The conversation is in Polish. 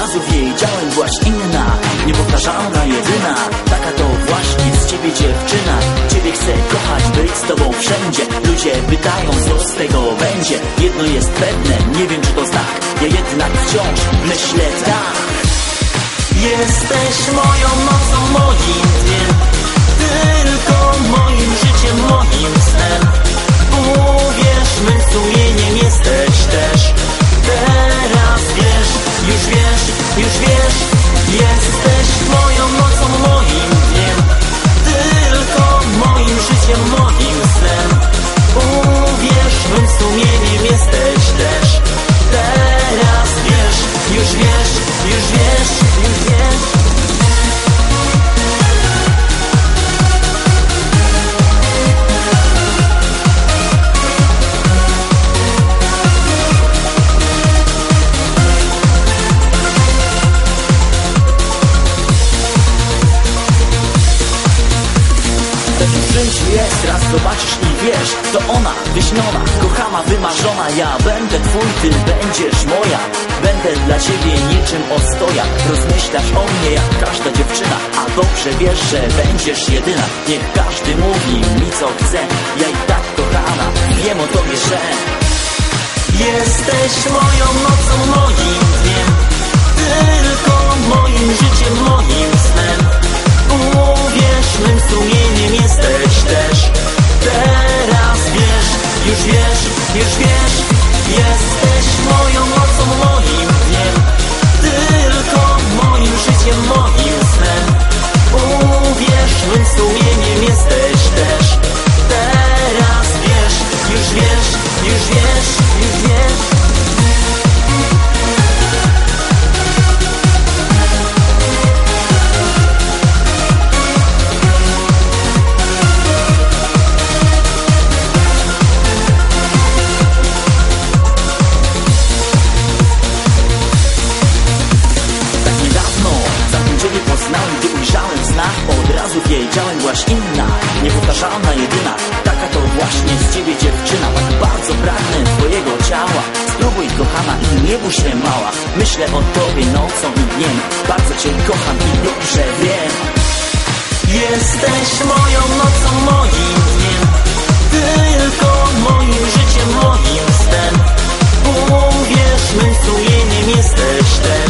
razu wiedziałem, byłaś inna, niepowtarzalna, jedyna. Taka to właśnie z ciebie dziewczyna. Ciebie chcę kochać, być z tobą wszędzie. Ludzie pytają, co z tego będzie. Jedno jest pewne, nie wiem czy to znak. Ja jednak wciąż myślę tak. Jesteś moją nocą, moim dniem, tylko moim życiem, moim snem. Uwierz, mym sumieniem jesteś też. Teraz wiesz, już wiesz, już wiesz. Jesteś moją nocą, moim dniem, tylko moim życiem, moim snem. Uwierz, mym sumieniem jesteś też. Teraz wiesz, już wiesz, już wiesz, już wiesz. Jest, raz zobaczysz i wiesz, to ona, wyśniona, kochana, wymarzona. Ja będę twój, ty będziesz moja. Będę dla ciebie niczym ostoja. Rozmyślasz o mnie jak każda dziewczyna, a dobrze wiesz, że będziesz jedyna. Niech każdy mówi mi co chce, ja i tak kochana, wiem o tobie, że jesteś moją nocą, moim dniem, tylko moim życiem, moim snem. Uwierz, mym sumieniem jesteś też. Teraz wiesz, już wiesz, już wiesz. Jesteś moją nocą, moim dniem, tylko moim życiem, moim snem. Uwierz, mym sumieniem jesteś też. Teraz wiesz, już wiesz, już wiesz, już wiesz. Wiedziałem, byłaś inna, niepowtarzalna, jedyna. Taka to właśnie z ciebie dziewczyna. Tak bardzo pragnę twojego ciała. Spróbuj, kochana, i nie bój się, mała. Myślę o tobie nocą i dniem. Bardzo cię kocham i dobrze wiem. Jesteś moją nocą, moim dniem, tylko moim życiem, moim snem. Uwierz, mym sumieniem jesteś też.